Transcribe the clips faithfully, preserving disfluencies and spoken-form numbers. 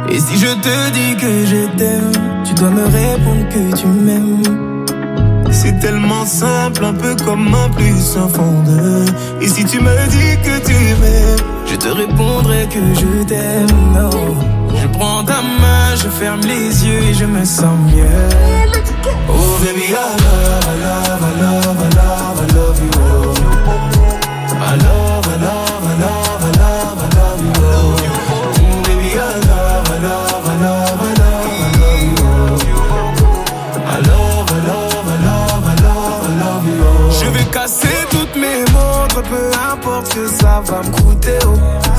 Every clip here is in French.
Et si je te dis que je t'aime, tu dois me répondre que tu m'aimes. C'est tellement simple, un peu comme un plus un fond de. Et si tu me dis que tu m'aimes, je te répondrai que je t'aime. No. Je prends ta main, je ferme les yeux et je me sens mieux. Oh baby, I love, I love, I love, I love, I love you. I love, I love, I love, I love, I love you. Oh baby, I love, I love, I love, I love, I love you. I love, I love, I love, I love, I love you. Je vais casser toutes mes montres, peu importe ce que ça va me coûter. Oh.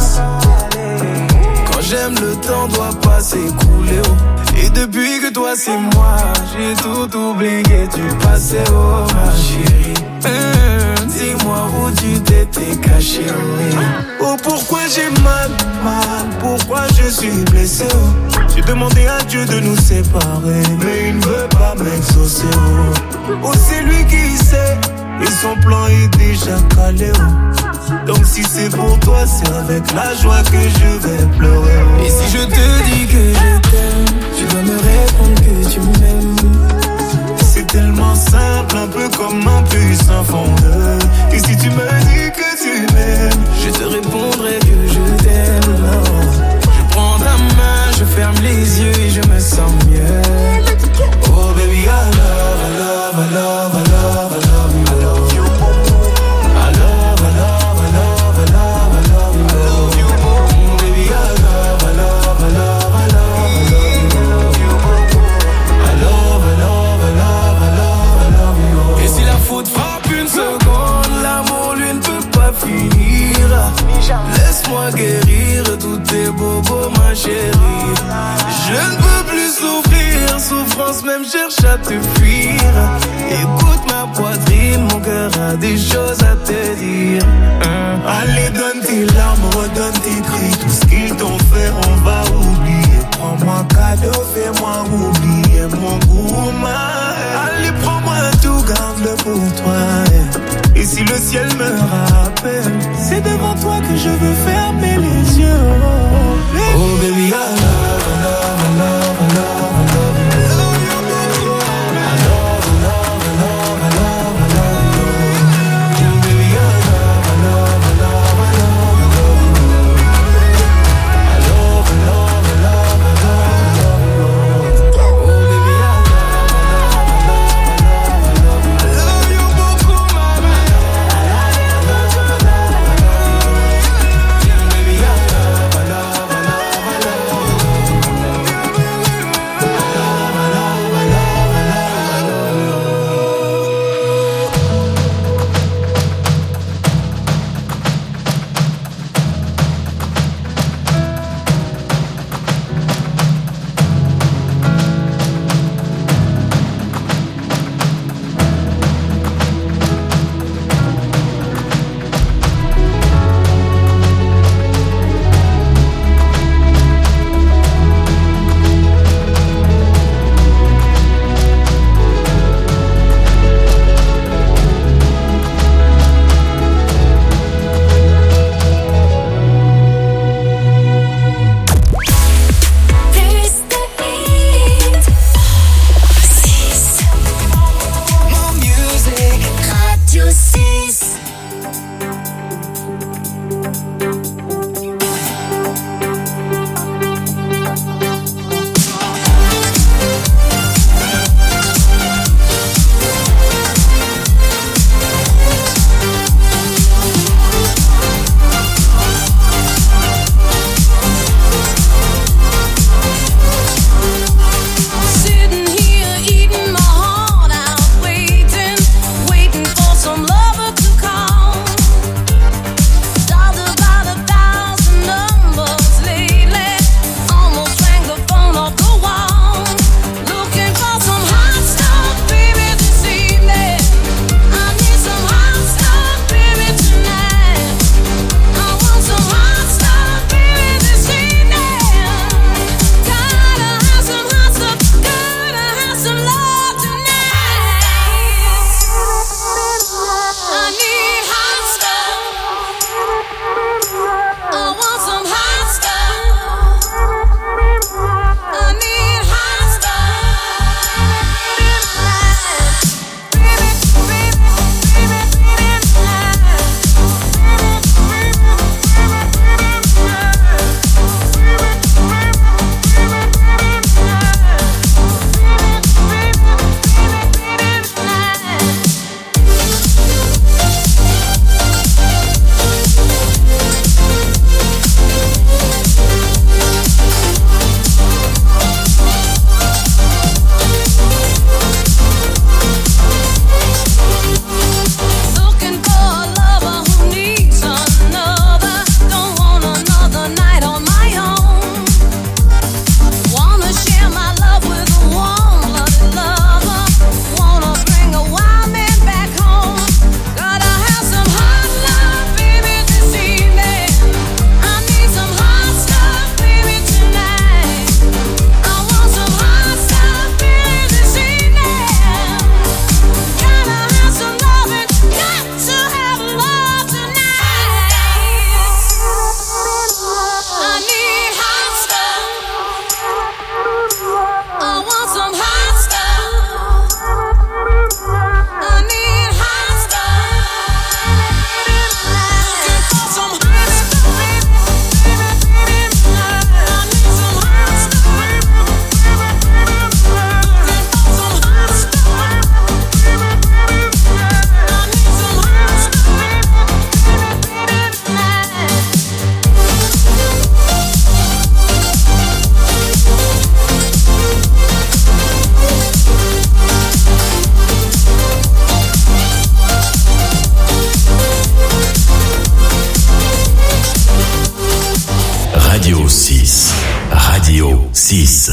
Quand j'aime, le temps doit pas s'écouler. Oh. Et depuis que toi c'est moi, j'ai tout oublié du passé. Oh ma chérie, mmh, dis-moi où tu t'étais caché. Oh, oh pourquoi j'ai mal, mal, pourquoi je suis blessé. Oh. J'ai demandé à Dieu de nous séparer, mais il ne veut pas m'exaucer. Oh, oh c'est lui qui sait, et son plan est déjà calé. Oh. Donc si c'est pour toi, c'est avec la joie que je vais pleurer. Oh. Et si je te dis que je t'aime, tu dois me répondre que tu m'aimes. C'est tellement simple, un peu comme un puissant fondeur. Et si tu me dis que tu m'aimes, je te répondrai que je t'aime. Je prends ta main, je ferme les yeux et je me sens mieux. Oh baby, I love, I love, I love, I love, I love you. I love you. I love, I love, I love, I love, I love you. I love you. Oh baby, I love, I love, I love, I love, I love you. I love, I love, I love, I love, I love you. Et si la faute frappe une seconde, l'amour lui ne peut pas finir. Laisse-moi guérir tous tes bobos, ma chérie. Je ne peux plus souffrir, souffrance même cherche à te fuir. Écoute ma poitrine, mon cœur a des choses à te dire. hein? Allez donne tes larmes, redonne tes cris. Tout ce qu'ils t'ont fait on va oublier. Prends-moi cadeau, fais-moi oublier mon gourmand. Allez prends-moi tout, garde-le pour toi. Et si le ciel me rappelle, c'est devant toi que je veux fermer les yeux. Oh baby, oh, baby I love, I love, I love, I love, I love you. I love, I love, I love, I love, I love you. Oh baby I love, I love, I love, I love, I love you. I love, I love, I love, I love, I love you. Oh baby I love, I love, I love, I love, I love you. I love you beaucoup, mama. I love you, I love, I love, I love you. six. Radio six.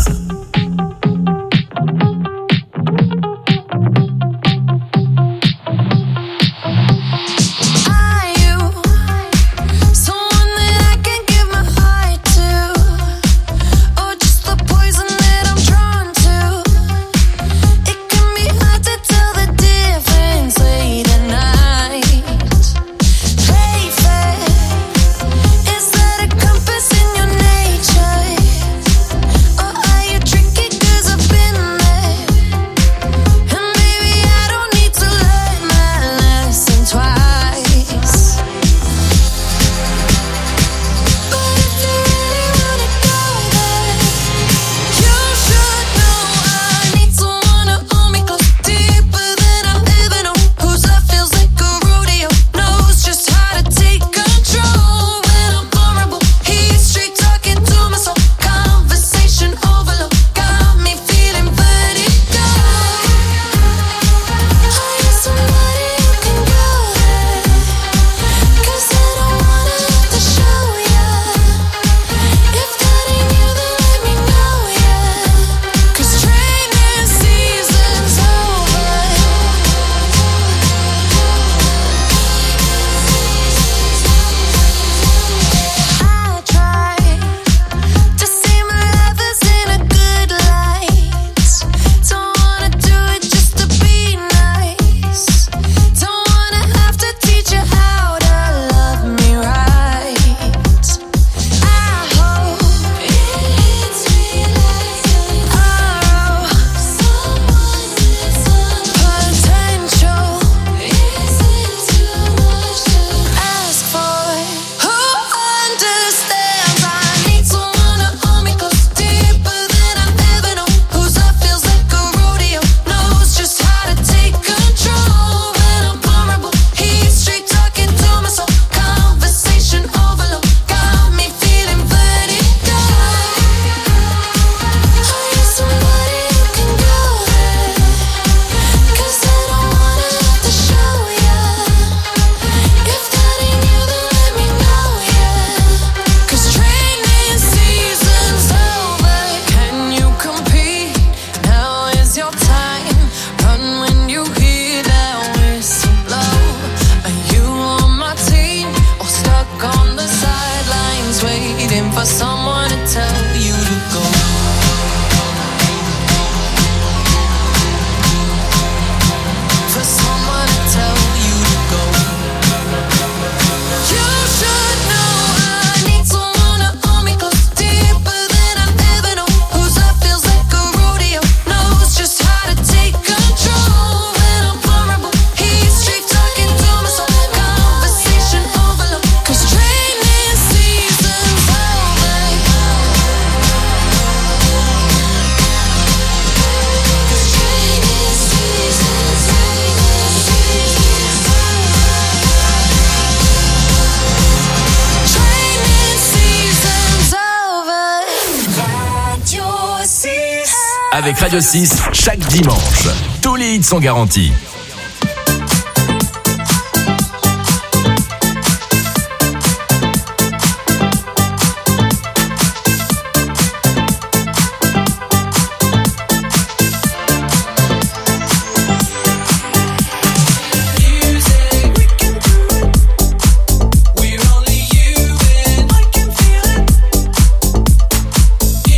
Avec Radio six, chaque dimanche, tous les hits sont garantis.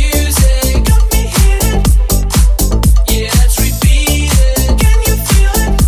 Can you feel it?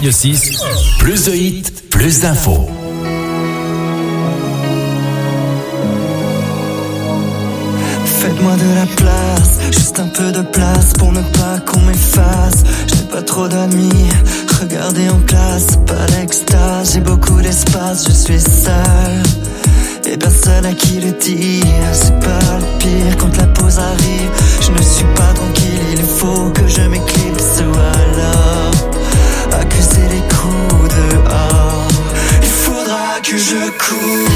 Radio six, plus de hits, plus d'infos. Faites-moi de la place, juste un peu de place pour ne pas qu'on m'efface. Je n'ai pas trop d'amis, regardez en classe, pas l'extase. J'ai beaucoup d'espace, je suis seul et personne à qui le dire. C'est pas le pire quand la pause arrive. Je ne suis pas tranquille, il faut que je m'éclipse ou alors accuser les coups dehors. Il faudra que je cours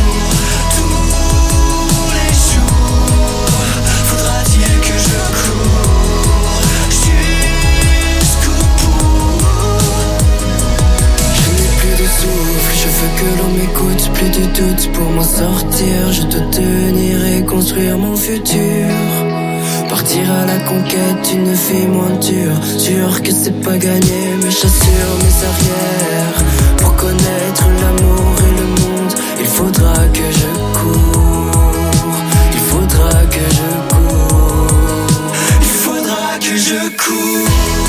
je veux que l'on m'écoute, plus de doute pour m'en sortir. Je dois tenir et construire mon futur. Partir à la conquête, une vie moins dure. Sûr que c'est pas gagné, mais j'assure mes arrières. Pour connaître l'amour et le monde, il faudra que je cours. Il faudra que je cours. Il faudra que je cours.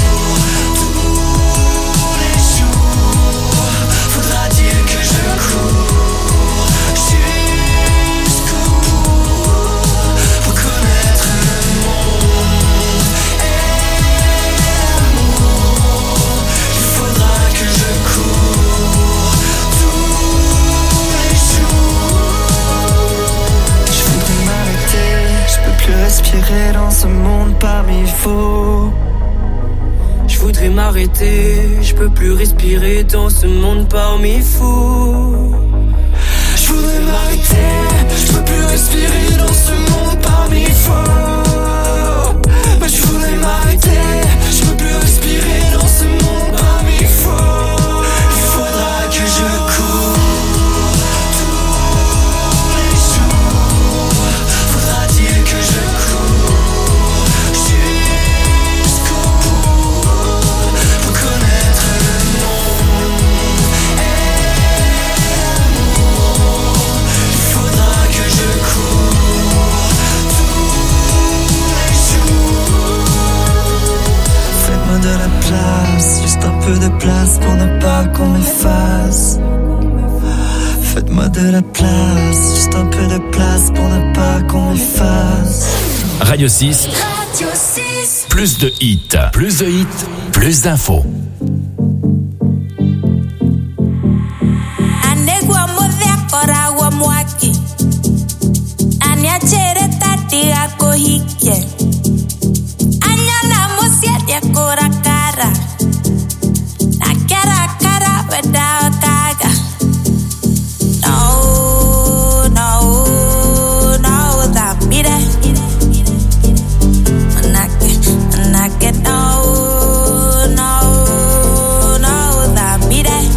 Respirer dans ce monde parmi faux. Je voudrais m'arrêter, je peux plus respirer dans ce monde parmi fous. Je voudrais m'arrêter, je peux plus respirer dans ce monde parmi faux. Mais je voudrais m'arrêter, je peux plus respirer dans ce monde parmi faux. Il faudra que je cours. De la place, juste un peu de place pour ne pas qu'on m'efface. Faites-moi de la place, juste un peu de place pour ne pas qu'on m'efface. Radio six, Radio six. Plus de hits, plus de hits, plus d'infos. Cora cara, la cara cara without caga. No, no, no, that beat it. Manake, manake, no, no, no, that beat it.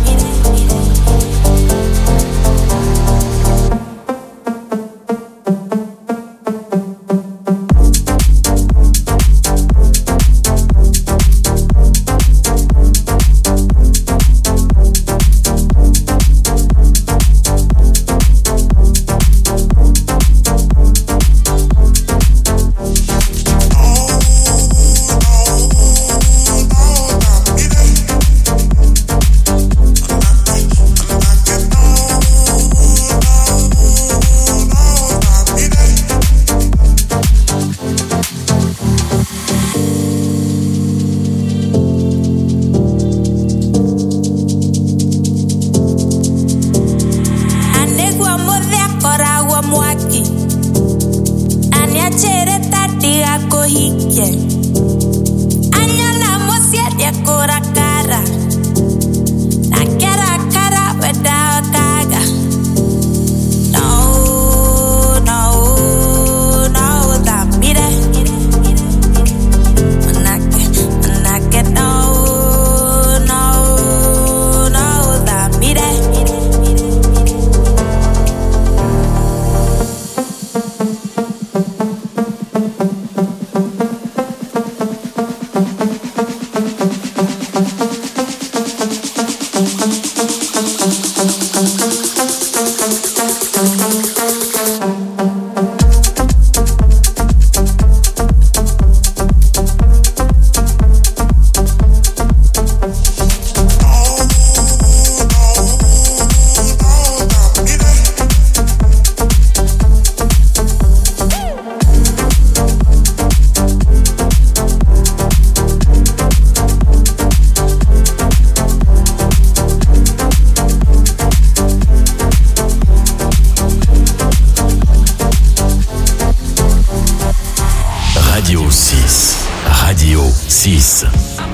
six.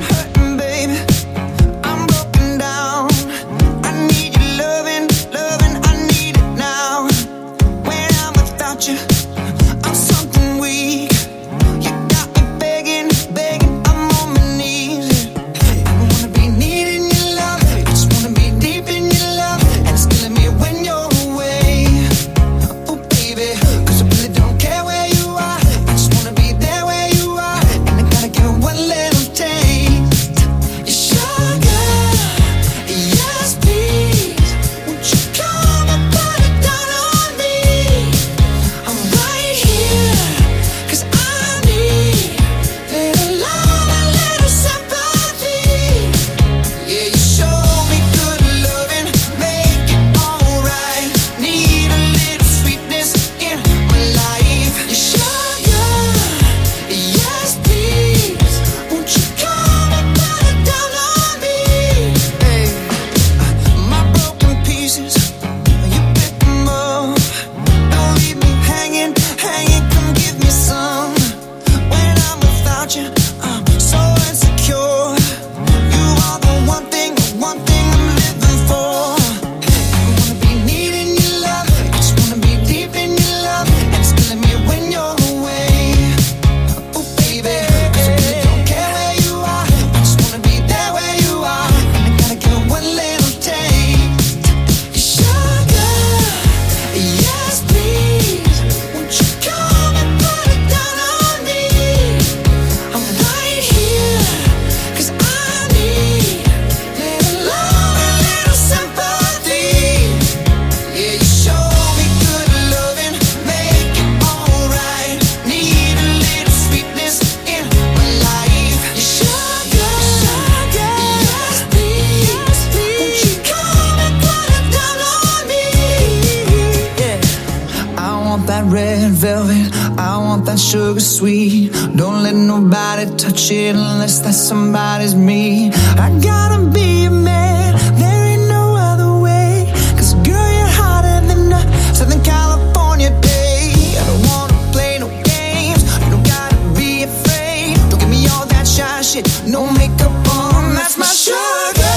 Sugar sweet, don't let nobody touch it unless that somebody's me. I gotta be a man, there ain't no other way. Cause girl, you're hotter than a Southern California day. I don't wanna play no games, you don't gotta be afraid. Don't give me all that shy shit, no makeup on, that's my sugar.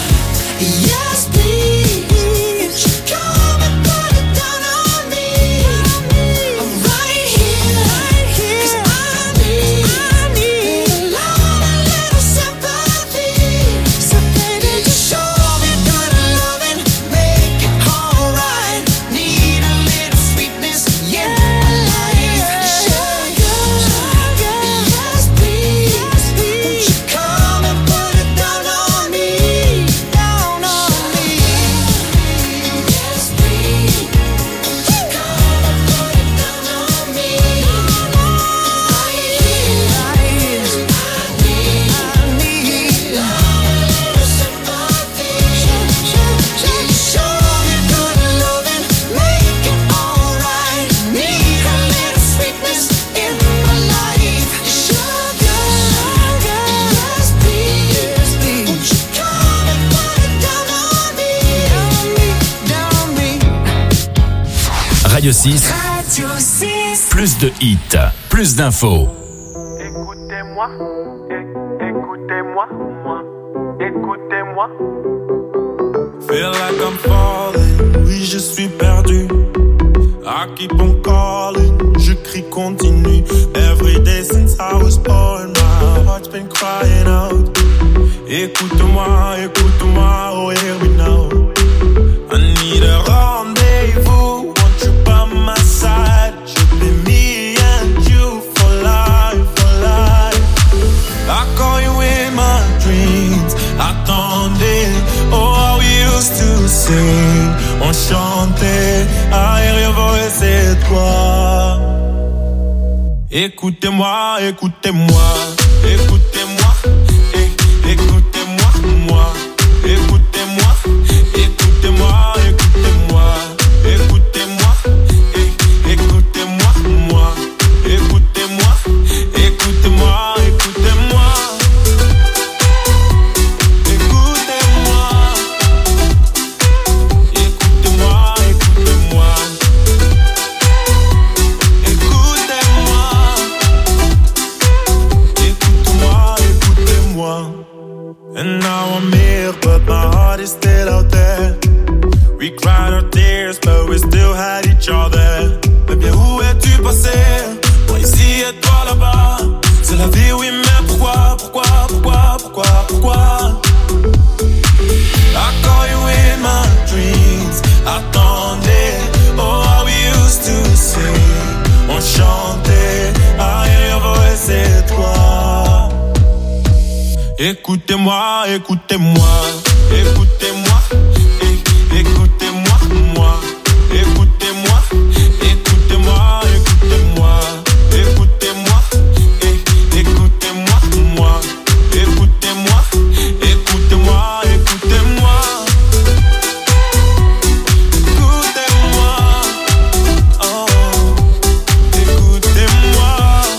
Yes, please. Radio six, Radio six. Plus de hits, plus d'infos. Écoutez-moi, é- écoutez-moi, moi, écoutez-moi. Feel like I'm falling, oui je suis perdu. I keep on calling, je crie continue. Every day since I was born, my heart's been crying out. Écoute-moi, écoute-moi, oh here we know. I need a rendezvous. My side should be me and you for life, for life. I call you in my dreams. Attendez, oh how we used to sing. On chantait, I hear your voice, c'est toi. Écoutez-moi, écoutez-moi, écoutez-moi, é- écoutez-moi, moi, écoutez-moi, écoutez-moi, écoutez-moi, écoutez-moi. Écoutez-moi, moi, écoutez-moi, écoutez-moi, écoutez-moi. Écoutez-moi, écoutez-moi, écoutez-moi. Écoutez-moi, écoutez-moi, Écoutez-moi, écoutez-moi, écoutez-moi, é- écoutez-moi, moi, écoutez-moi, écoutez-moi, écoutez-moi, écoutez-moi, é- écoutez-moi, moi, écoutez-moi, écoutez-moi, écoutez-moi, écoutez-moi, oh, écoutez-moi.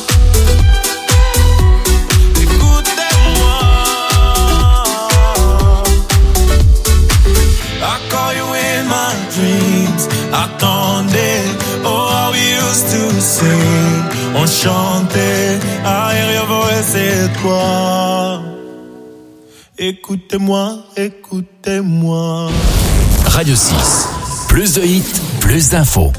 Attendez, oh how we used to sing. On chantait, arrière voix c'est toi. Écoutez-moi, écoutez-moi. Radio six, plus de hits, plus d'infos.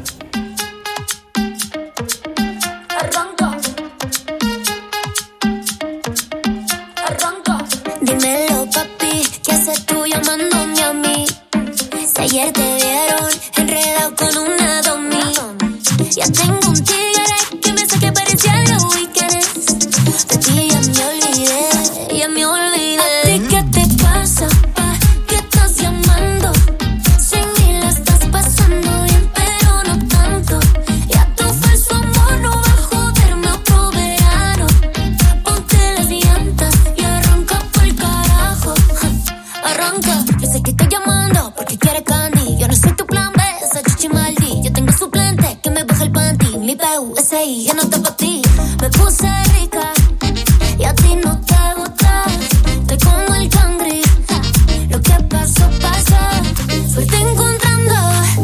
Dímelo papi, ¿qué haces tú llamándome a mí? Si ayer te vieron enredado con una domi. Ya tengo un tigre que me saque parecía los weekends. De ti ya me olvidé, ya me olvidé. ¿A ti qué te pasa, pa? ¿Qué estás llamando? Sin mí la estás pasando bien, pero no tanto. Ya tu falso amor no va a joderme otro verano. Ponte las llantas y arranca por carajo. Arranca, yo sé que estoy llamando porque quieres candy. Yo no soy tu plan B, esa chichi maldi. Yo tengo suplente que me baja el panty. Mi P U S I ya no está pa' ti. Me puse rica y a ti no te gusta. Estoy como el cangri. Lo que pasó, pasó. Suerte encontrando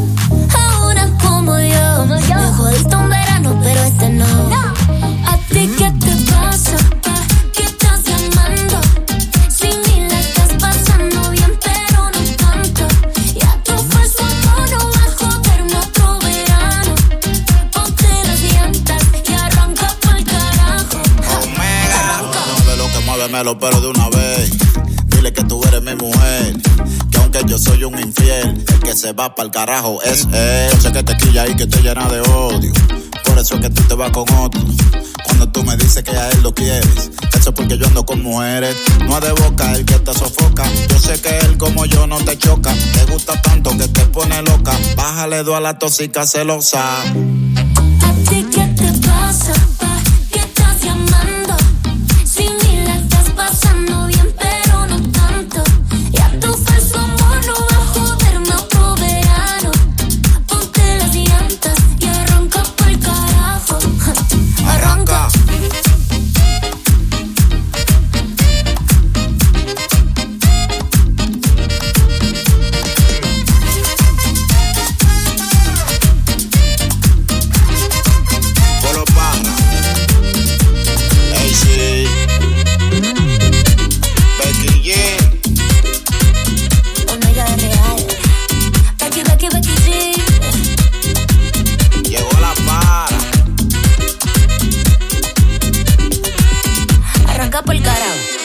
a una como yo. Me jodiste un verano, pero este no. ¿A ti qué te pasa, pa? ¿Qué estás llamando? Sin mí la estás pasando bien, pero no tanto. Ya tu falso amor no va a joderme otro verano. Ponte las llantas y arranca pa'l carajo. Omega, no de lo que muévemelo, pero de una vez. Dile que tú eres mi mujer, que aunque yo soy un infiel, el que se va pa'l carajo es él. Yo sé que te quilla y que te llena de odio, por eso es que tú te vas con otro. Cuando tú me dices que a él lo quieres, eso es porque yo ando con mujeres. No es de boca el que te sofoca. Yo sé que él como yo no te choca. Te gusta tanto que te pone loca. Bájale dos a la tóxica celosa. ¿A ti qué te pasa, pa? ¿Qué estás llamando? Sin mí la estás pasando bien, pero no tanto. Ya tu falso amor no va a joderme otro verano. Ponte las llantas y arranca pa'l carajo. Arranca. Polo Parra, A C, Becky G. Omega de real. Becky, Becky, Becky G. Llegó la para. Arranca por el carajo.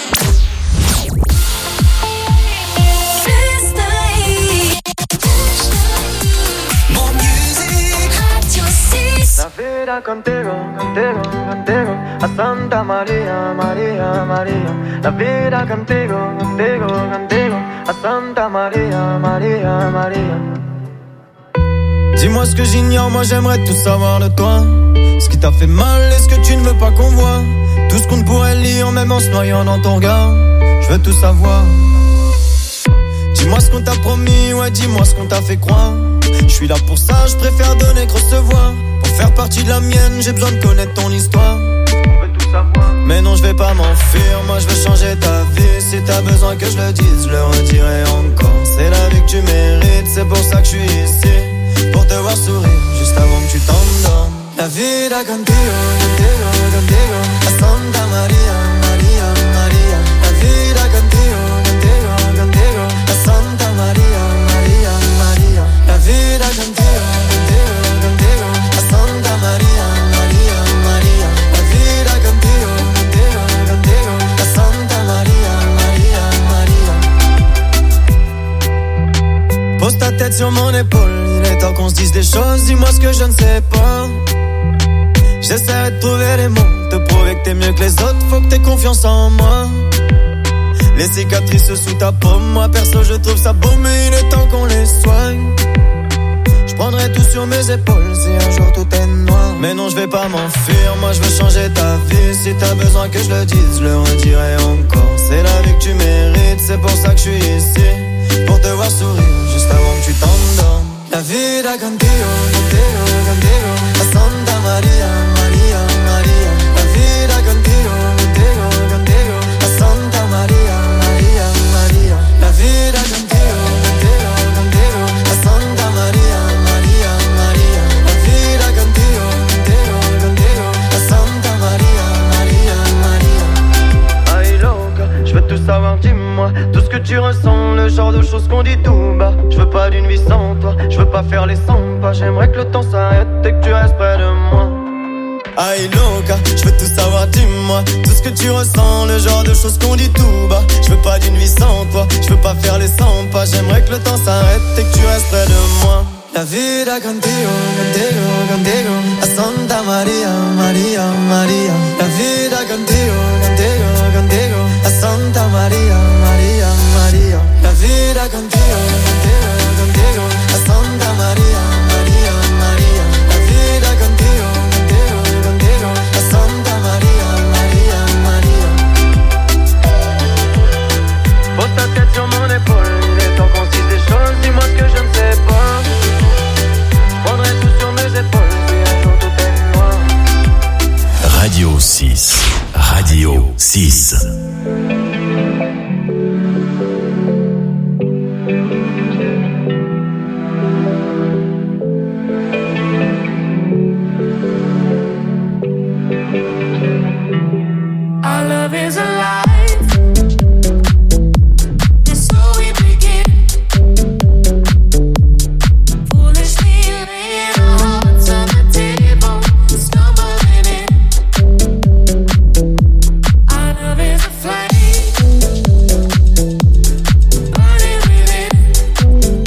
La vida contigo, contigo, contigo, a Santa María, María, María. La vida contigo, contigo, contigo, à Santa Maria, Maria, Maria. Dis-moi ce que j'ignore, moi j'aimerais tout savoir de toi. Ce qui t'a fait mal et ce que tu ne veux pas qu'on voit. Tout ce qu'on ne pourrait lire même en se noyant dans ton regard. Je veux tout savoir. Dis-moi ce qu'on t'a promis, ouais dis-moi ce qu'on t'a fait croire. Je suis là pour ça, je préfère donner que recevoir. Pour faire partie de la mienne, j'ai besoin de connaître ton histoire. Mais non, je vais pas m'enfuir, moi je veux changer ta vie. Si t'as besoin que je le dise, je le redirai encore. C'est la vie que tu mérites, c'est pour ça que je suis ici. Pour te voir sourire, juste avant que tu t'endormes. La vida contigo, contigo, contigo, a Santa Maria, Maria, Maria. La vida contigo, contigo, contigo, a Santa Maria, Maria, Maria. La vida contigo, contigo, contigo, a Santa Maria, Maria, Maria. La vida contigo, contigo, contigo, a Santa Maria, Maria, Maria. Pose ta tête sur mon épaule, il est temps qu'on se dise des choses, dis-moi ce que je ne sais pas. J'essaierai de trouver les mots, te prouver que t'es mieux que les autres, faut que t'aies confiance en moi. Les cicatrices sous ta paume, moi perso je trouve ça beau, mais il est temps qu'on les soigne. Je prendrai tout sur mes épaules si un jour tout est noir. Mais non, je vais pas m'enfuir, moi je veux changer ta vie. Si t'as besoin que je le dise, je le redirai encore. C'est la vie que tu mérites, c'est pour ça que je suis ici. Pour te voir sourire, juste avant que tu t'endormes. La vida contigo, contigo, contigo. A Santa Maria, Maria, Maria. La vida contigo, contigo, contigo. A Santa Maria, Maria, Maria. La vida contigo, contigo, contigo. A Santa Maria, Maria, Maria. La vida contigo, contigo, contigo. A Santa Maria, Maria, Maria. Ay loca, je veux tout savoir, dis-moi tout ce que tu ressens, le genre de choses qu'on dit tout bas. Je veux pas d'une vie sans toi, je veux pas faire les cent pas. J'aimerais que le temps s'arrête et que tu restes près de moi. Aïe loca, je veux tout savoir, dis-moi tout ce que tu ressens, le genre de choses qu'on dit tout bas. Je veux pas d'une vie sans toi, je veux pas faire les cent pas. J'aimerais que le temps s'arrête et que tu restes près de moi. La vida contigo, contigo, contigo. A Santa Maria, Maria, Maria. La vida contigo, contigo, contigo. A Santa Maria, Maria, Maria. La vida contigo, contigo, contigo. A Santa Maria, Maria, Maria. La vida contigo, contigo, contigo. A Santa Maria, Maria, Maria. Pose ta tête sur mon épaule, il est temps qu'on se dise des choses. Dis-moi ce que je ne sais pas. Prendrai tout sur mes épaules, si un jour tout est noir. Radio six. Radio six. Our love is alive. And so we begin. Foolishly laying our hearts on the table, stumbling in. Our love is a flame, burning within.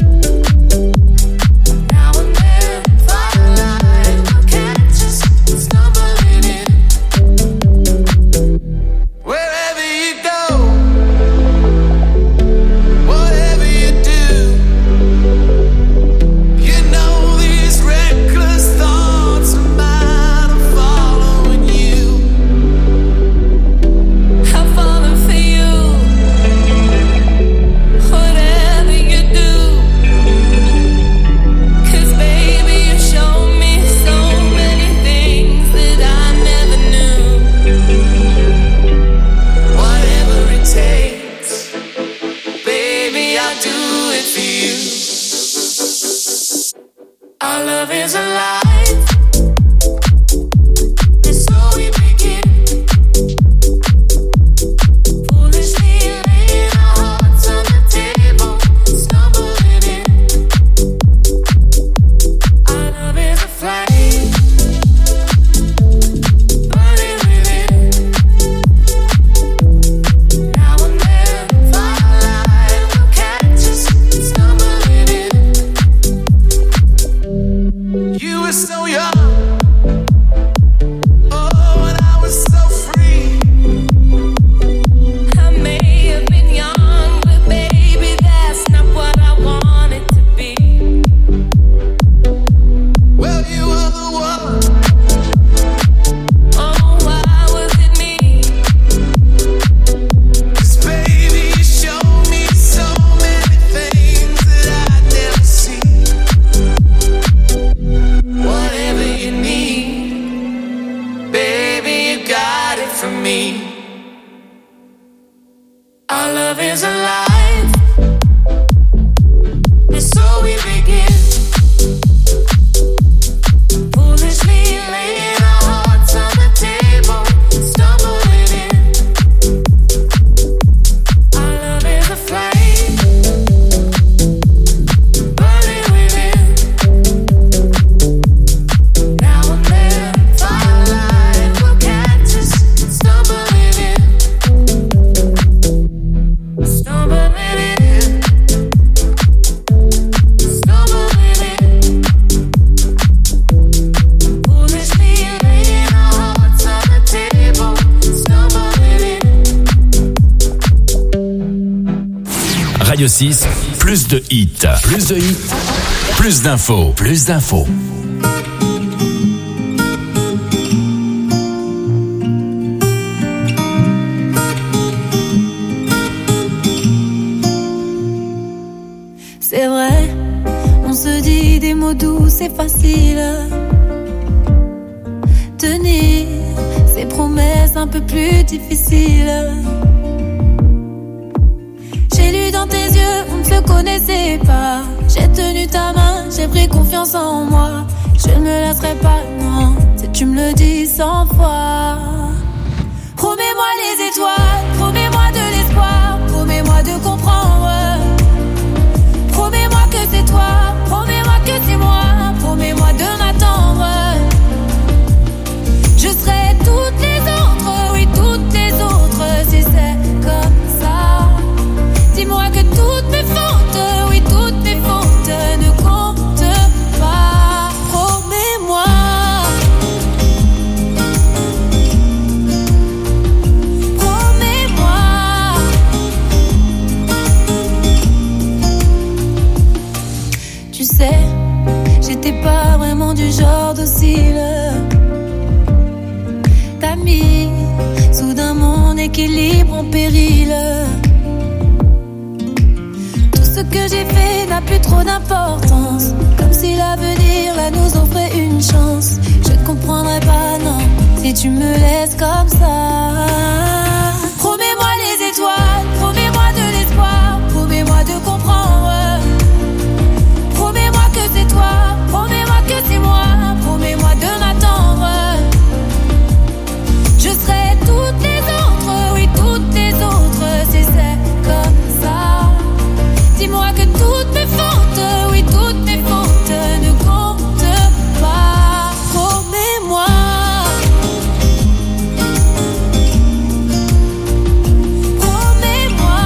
Now and then, firelight will catch us stumbling in. Wherever you go, whatever you do, you know these reckless thoughts of mine are following you. I'm falling for you, whatever you do. 'Cause baby, you show me so many things that I never knew. Whatever it takes, baby, I'll do it for you. Our love is alive, and so we begin. Foolishly laying our hearts on the table, stumbling in. Our love is a flame, burning within. Now and then, firelight will catch us stumbling in. You were so young, oh, and I was so free. I may have been young, but baby, that's not what I wanted to be. Well, you were the one. Oh, why was it me? 'Cause baby, you showed me so many things that I'd never seen. Whatever you Radio six, plus de hits. Plus de hits, plus d'infos. Plus d'infos. C'est vrai, on se dit des mots doux, c'est facile. Tenir ces promesses un peu plus difficiles. J'ai lu dans tes yeux, on ne se connaissait pas. J'ai tenu ta main, j'ai pris confiance en moi. Je ne me laisserai pas, non, si tu me le dis cent fois. Promets-moi les étoiles, promets-moi de l'espoir, promets-moi de comprendre. Promets-moi que c'est toi, promets-moi que c'est moi, promets-moi de m'attendre. Je serai toutes les autres, oui toutes les autres, si c'est comme ça. Dis-moi que toutes mes fautes, oui toutes mes fautes ne comptent pas. Promets-moi. Promets-moi. Tu sais, j'étais pas vraiment du genre docile. T'as mis soudain mon équilibre en péril. Tout ce que j'ai fait n'a plus trop d'importance. Comme si l'avenir là nous offrait une chance. Je ne comprendrais pas, non, si tu me laisses comme ça. Promets-moi les étoiles, promets-moi de l'espoir, promets-moi de comprendre. Promets-moi que c'est toi, promets-moi que c'est moi, promets-moi de m'attendre. Je serai toutes les autres, oui toutes les autres, si c'est comme ça. Dis-moi que toutes mes fautes, oui toutes mes fautes ne comptent pas. Promets-moi. Promets-moi.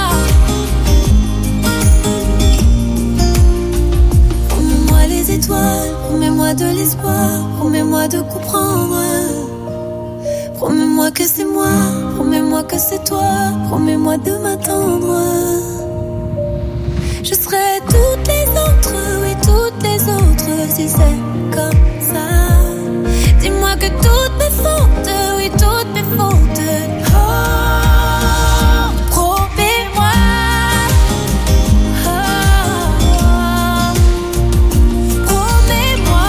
Promets-moi les étoiles, promets-moi de l'espoir, promets-moi de comprendre. Promets-moi que c'est moi, promets-moi que c'est toi, promets-moi de m'attendre. Je serai toutes les autres, oui toutes les autres, si c'est comme ça. Dis-moi que toutes mes fautes, oui toutes mes fautes. Oh, promets-moi. Oh, promets-moi.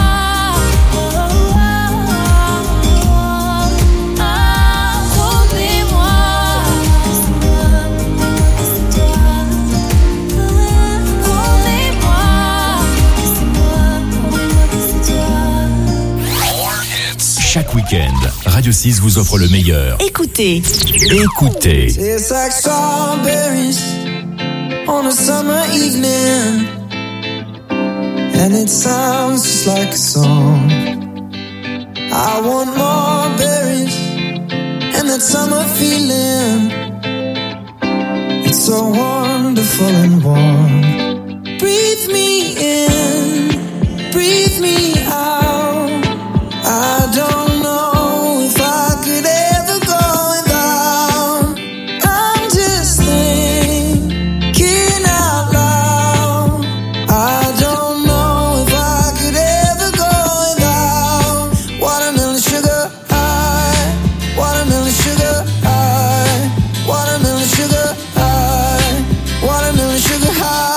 Chaque week-end, Radio six vous offre le meilleur. Écoutez. Écoutez. It's like strawberries on a summer evening, and it sounds just like a song. I want more berries and that summer feeling. It's so wonderful and warm. Breathe me in, breathe me out. I don't know if I could ever go without. I'm just thinking out loud. I don't know if I could ever go without. Watermelon sugar high, watermelon sugar high, watermelon sugar high, watermelon sugar high.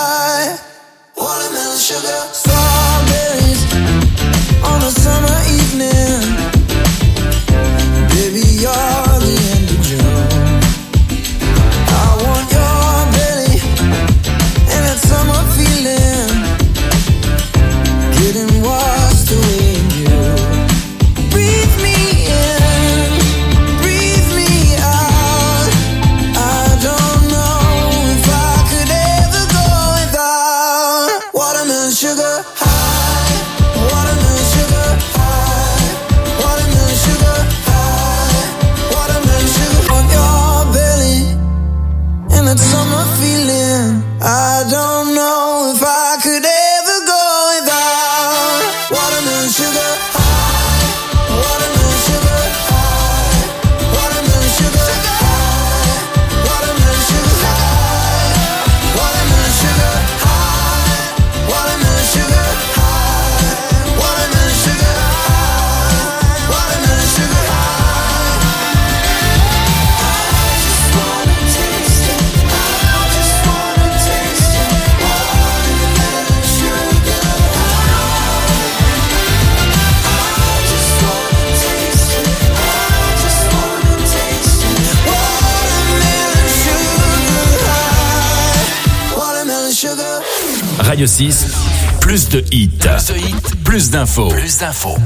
Radio six, plus de hits. Plus de hits, plus d'infos. Plus d'infos.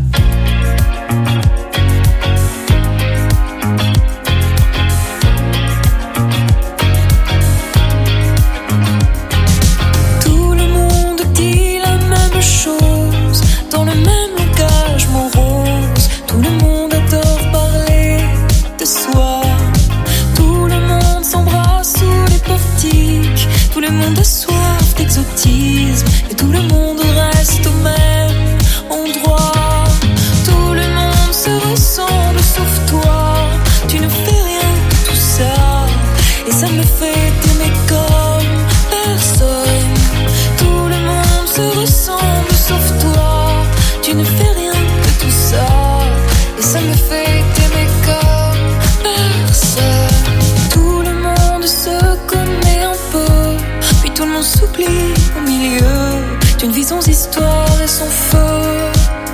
Tout le monde dit la même chose, dans le même langage morose. Tout le monde adore parler de soi. Tout le monde s'embrasse sous les portiques. Tout le monde a soif d'exotisme. Et tout le monde reste au même endroit. Tout le monde se ressemble sauf toi. Tu ne fais rien de tout ça. Et ça me fait t'aimer comme personne. Tout le monde se ressemble sauf toi. Tu ne fais rien de tout ça. Et ça me fait t'aimer comme personne. Tout le monde se connaît un peu. Puis tout le monde s'oublie au milieu d'une vie sans histoire et sans feu.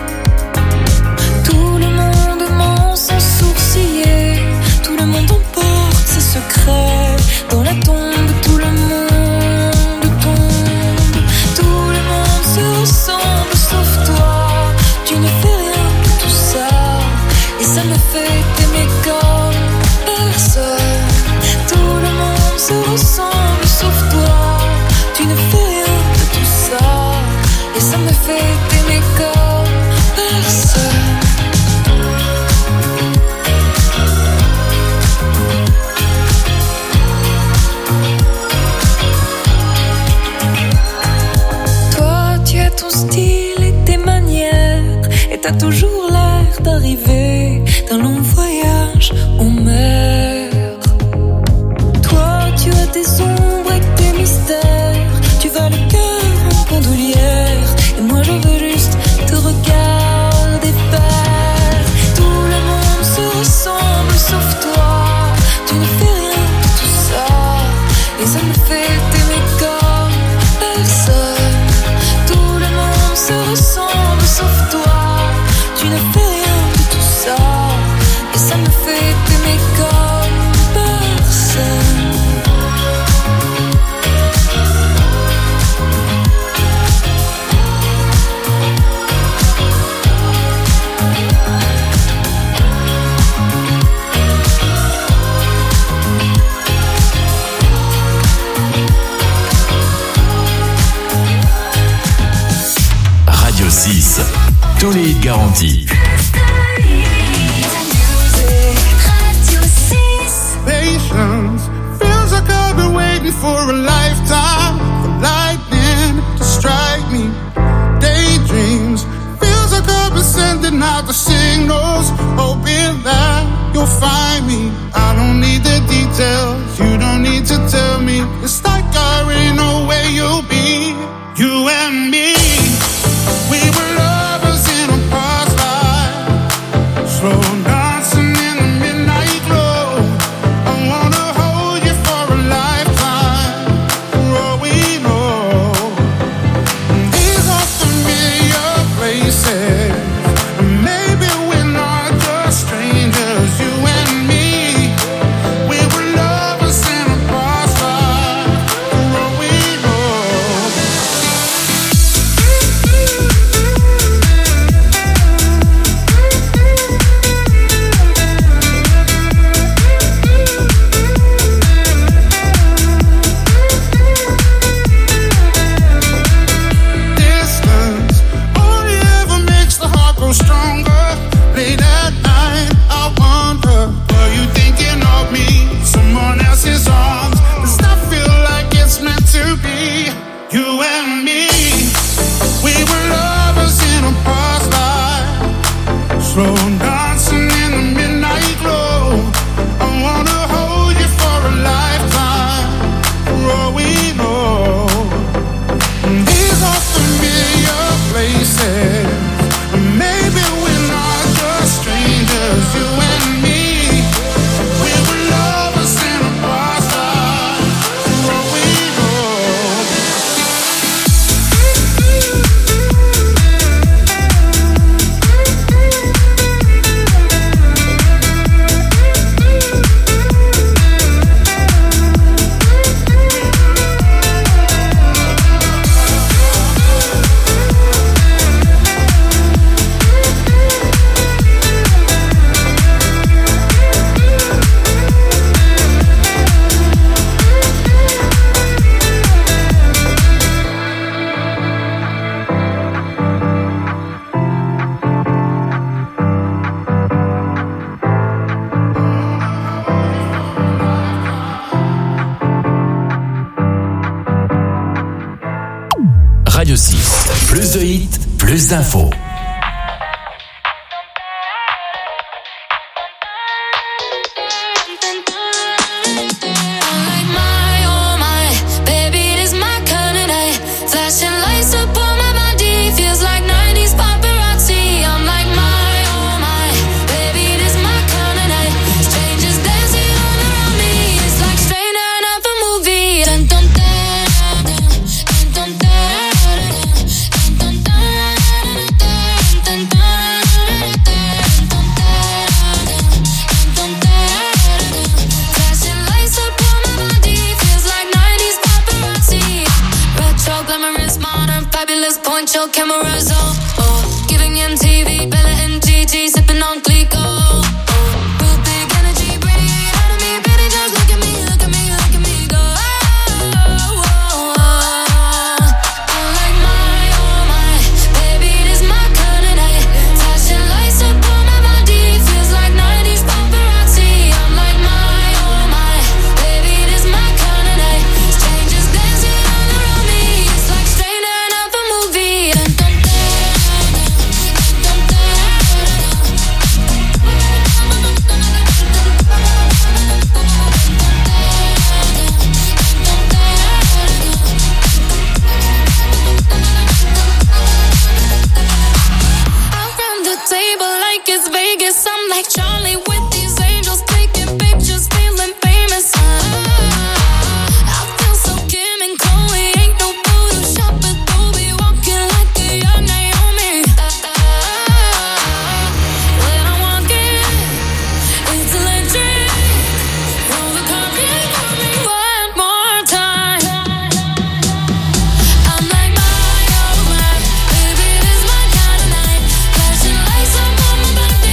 Tout le monde ment sans sourciller. Tout le monde emporte ses secrets. Dans la tombe, tout le monde tombe. Tout le monde se ressemble sauf toi. Tu ne fais rien de tout ça. Et ça me fait t'aimer comme personne. Tout le monde se ressemble sauf toi. Tu ne fais rien de tout ça. Et ça me fait t'aimer comme personne. Toi, tu as ton style et tes manières. Et t'as toujours l'air d'arriver d'un long voyage en mer. Toi, tu as tes ombres et tes mystères. Tu vas le cœur en bandoulière. Et moi je veux juste te regarder faire. Tout le monde se ressemble sauf toi. Tu ne fais rien de tout ça. Et ça me fait t'aimer comme personne. Tout le monde se ressemble sauf toi. Tu ne fais rien de tout ça. Et ça me fait t'aimer comme personne. Radio six, tous les hits garantis. Radio six. Patience feels like I've been waiting for a lifetime for lightning to strike me. Daydreams feels like I've been sending out the signals, hoping that you'll find me. I don't need the details, you don't need to tell me. It's like I already know where you'll be. You and me, we were lovers in a past life, slow dancing in the midnight glow. I wanna hold you for a lifetime, for all we know. These are familiar places, and maybe we're not just strangers. You and me, we were lovers in a past life, for all we know. Distance only ever makes the heart grow stronger. Late at night, I wonder, are you thinking of me? Someone else's arms. Does that feel like it's meant to be? You and me, we were lovers in a past life, slow dancing in the midnight glow. I wanna hold you for a lifetime, for all we know. These are familiar places, and maybe we're not just strangers. You and me, we were lovers in a past life, for all we know. Plus de hits, plus d'infos. Your cameras on, oh, giving M T V, Bella and G G, sipping on Clico. Oh, real big energy, radiate out of me, baby, just look at me, look at me, look at me go. Oh, oh, oh, oh. I'm like my, oh my, baby, this my kind of night. Flashing lights up on my body, feels like nineties paparazzi. I'm like my, oh my, baby, this my kind of night. Strangers dancing all around me, it's like straight out of a movie. I'm like Charlie with these angels, taking pictures, feeling famous. I feel so Kim and Chloe, ain't no Photoshop, but they'll be walking like a young Naomi. When I walk in, it's electric. Roll the carpet for me one more time. I'm like my, oh my, baby, this my kind of night. Flashing lights up on my body.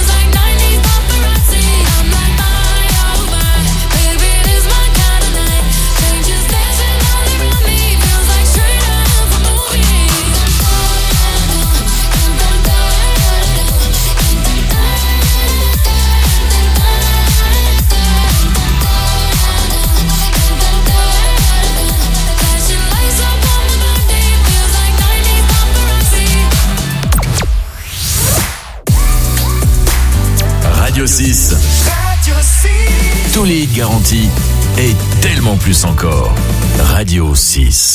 Radio six. Tous les hits garantis et tellement plus encore. Radio six.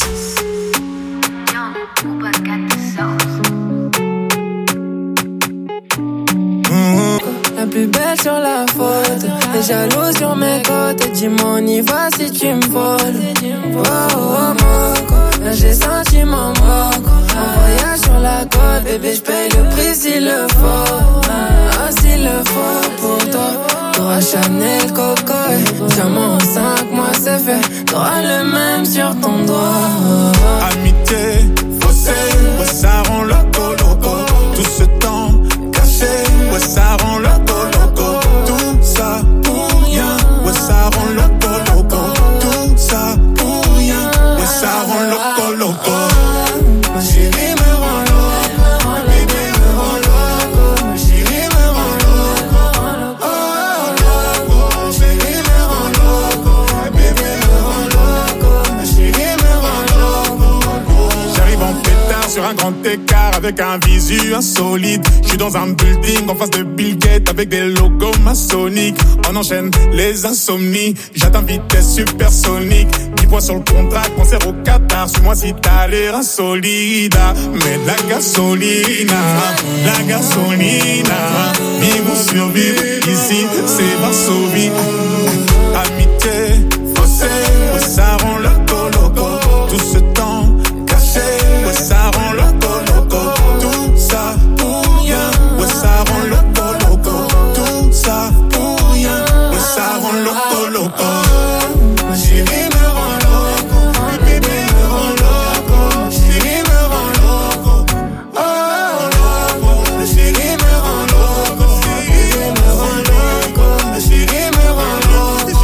La plus belle sur la photo, les jaloux sur mes côtes. Dis-moi on y va si tu me voles. Oh, oh, oh, moco, là j'ai senti mon moco. En voyage sur la côte, bébé j'paye le prix s'il le faut. Ah s'il le faut pour toi. T'auras Chanel, Coco, diamant en cinq mois c'est fait. T'auras le même sur ton doigt. Amitié, faussée, ouais ça rend loco, loco. Tout ce temps caché, ouais ça rend loco, loco. Tout ça pour rien, ouais ça rend loco, loco. Tout ça pour rien, ouais ça rend loco, loco. Ma chérie me rend loco, bébé me rend loco. Ma chérie me rend loco, oh loco. Ma chérie me rend loco, bébé me rend loco. Ma chérie me rend loco. J'arrive en pétard sur un grand écart avec un visu insolite. J'suis dans un building en face de Bill Gates avec des logos maçonniques. On enchaîne les insomnies, j'atteins vitesse supersonique. dix points sur le contrat, concert au Qatar. Suis-moi si t'as l'air insolide. Mais la gasolina, la gasolina. Vivons survivre, ici c'est Varsovie. Amitié, faussée, ouais, ça rend loco, loco. Tout ce temps caché, ouais ça rend loco, loco. Tout ça pour rien, ouais ça rend loco, loco. Tout ça pour rien, ouais ça rend loco, loco. Ma chérie me rend loco, ma bébé me rend loco. Ma chérie me rend loco, oh loco. Ma chérie me rend loco, ma bébé me rend loco. Ma chérie me rend loco.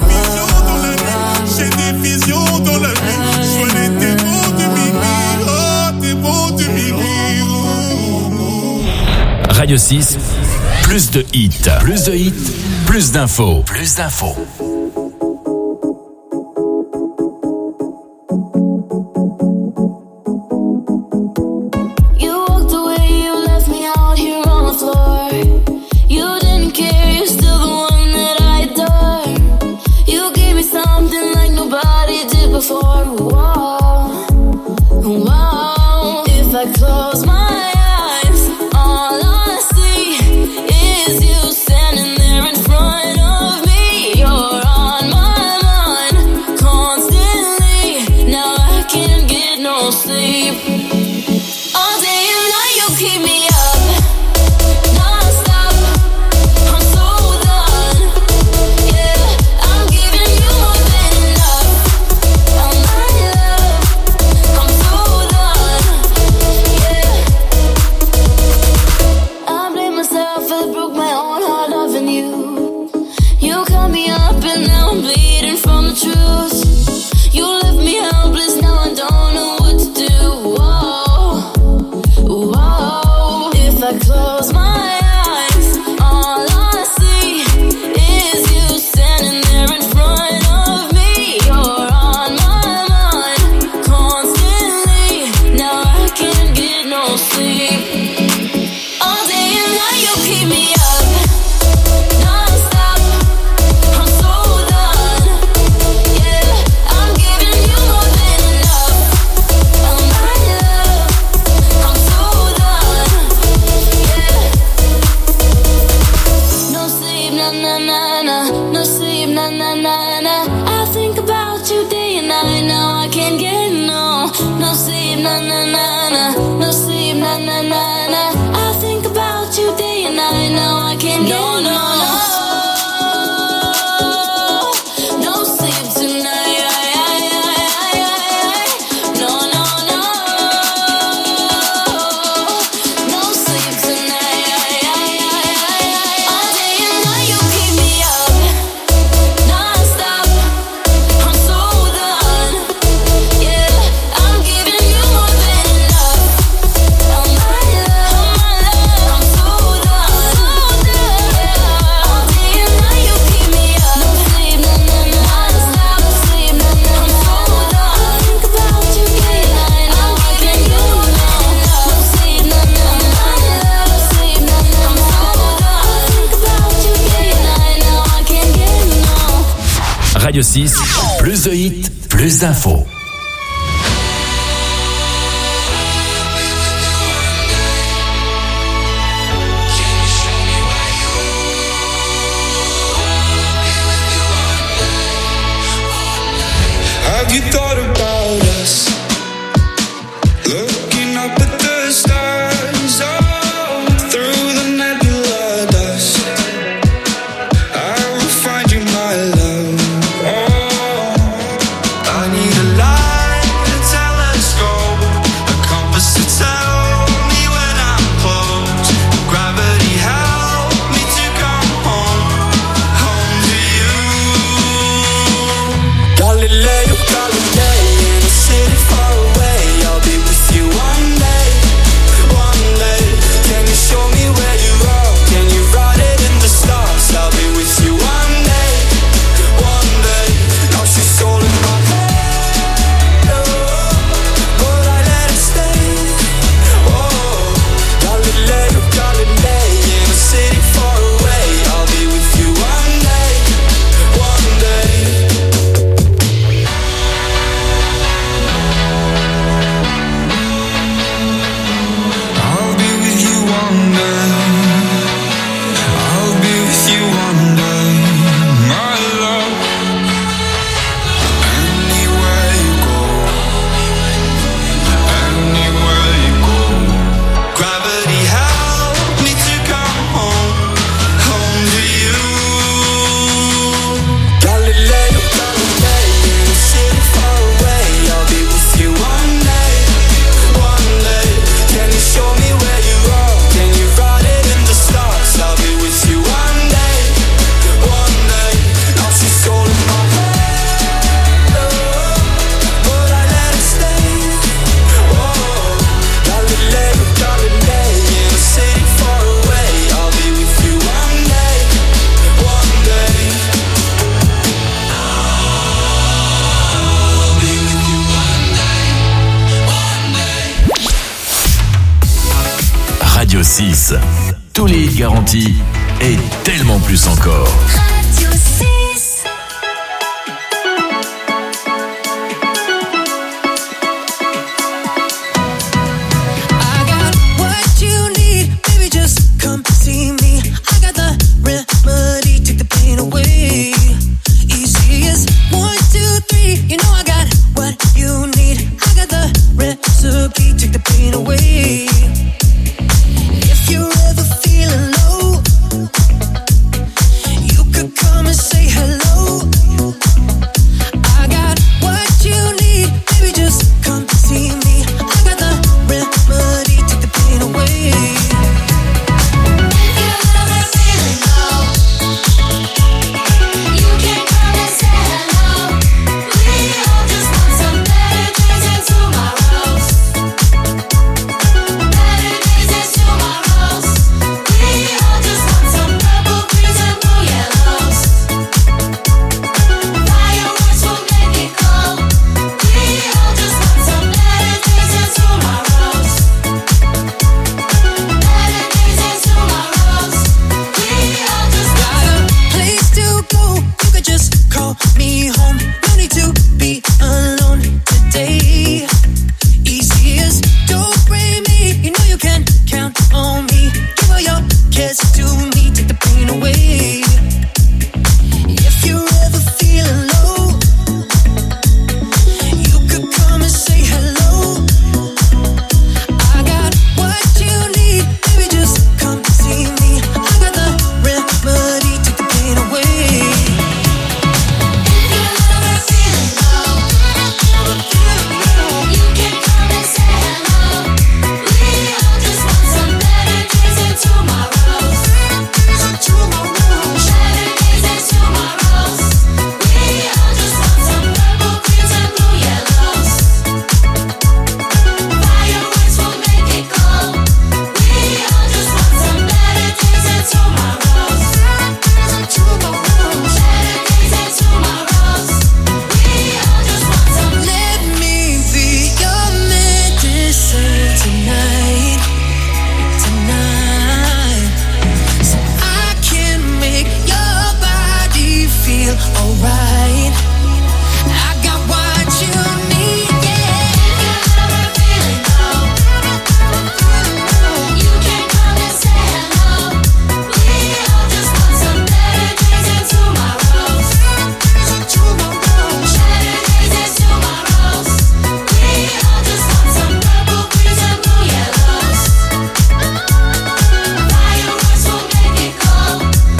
J'ai des visions dans la nuit, j'ai des visions dans la nuit. Je connais tes mots de Mimi, oh tes mots de Mimi. Radio six, plus de hits, plus de hits, plus d'infos, plus d'infos. my eyes, all I see is you standing there in front of me. You're on my mind constantly. Now I can't get no sleep. All day and night you keep me up, non-stop. I'm so done. Yeah, I'm giving you more than enough. Oh my love, I'm so done. Yeah. No sleep, na na na na. No sleep, na na na na. I think about you day and night. Now I can't get no. No sleep, na na na na. No sleep, na na na na. I think about you day and night. Now I can't get no, no, no. No sleep tonight. No, no, no. No sleep tonight. All day and night you keep me up, non-stop. I'm so done. Yeah, I'm giving you more than enough. Oh my love, I'm so done. Yeah, all day and night you keep me up. No sleep, na na na. Non-stop, no sleep, na na. I'm so done. Think about you day and night. I'm giving you more than enough. No sleep, na na na. No sleep, na na. I'm so done. Think about you day and night. Now I can't get no. Radio six, plus de hits, plus d'infos. Have you thought about us? Looking up at the stars, oh, through the nebula dust. I will find you, my love. Oh, I need a light, a telescope, a compass to tell me when I'm close. Gravity help me to come home, home to you. Galileo, Galilei, in a city far away. I'll be with you one day, one day. Can you show me where you are? Can you write it in the stars? I'll be with you one day, one day. Now she's all in my head, oh, but I let it stay. Oh, Galileo, Galilei, in a city far away. I'll be with you one day, one day. I'll be with you one day. I'll be with you one day, my love. Anywhere you go, anywhere you go. Gravity help me to come home, home to you. Galileo, Galilei, in a city far away. I'll be with you one day, one day. Can you show me where you are? Can you write it in the stars? I'll be with you one day, one day. Now she's all in my head, oh, but I let it stay. Oh, Galileo, Galilei, in a city far away. I'll be with you one day, one day. I'll be with you one day, one day. Radio six, tous les hits garantis et tellement plus encore. Radio six.